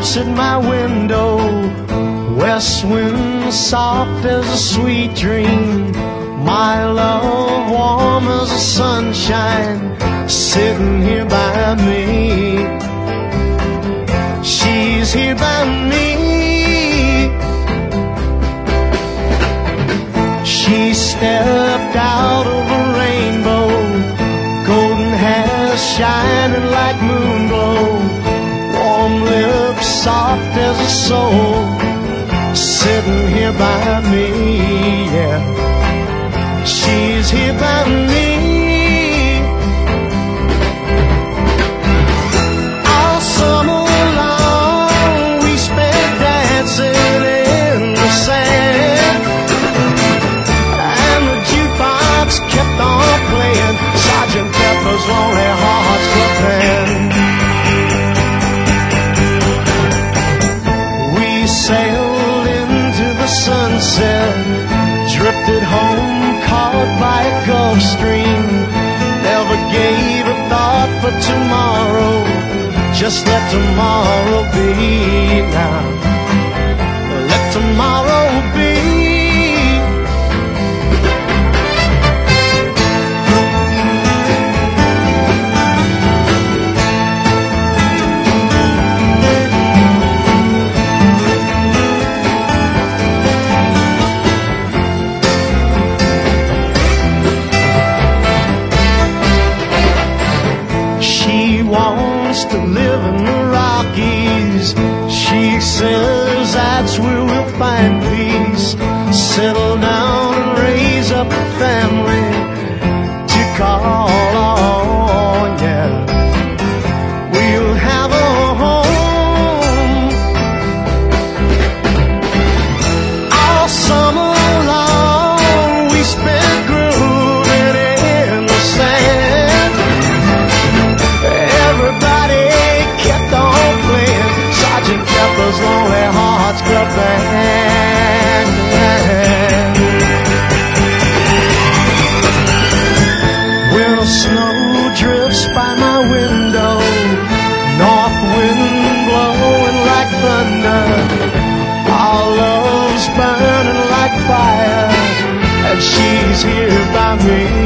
knocks at my window. West wind soft as a sweet dream. My love warm as the sunshine, sitting here by me. She's here by me. She stepped out of a rainbow, golden hair shining like moonglow, warm lips soft as a soul, sitting here by me, yeah. She's here by me. All summer long we spent dancing in the sand, and the jukebox kept on playing Sgt. Pepper's Lonely Hearts Club Band. We sailed into the sunset, drifted home caught by a Gulf Stream. Never gave a thought for tomorrow, just let tomorrow be now. Let tomorrow be. Wants to live in the Rockies. She says that's where we'll find peace. Settle down and raise up a family to call on, yeah. We'll have a home all summer long. We spent grooving in the sand. Everybody kept on playing Sgt. Pepper's Lonely Hearts Club Band. Well, snow drifts by my window, north wind blowing like thunder. Our love's burning like fire, and she's here by me.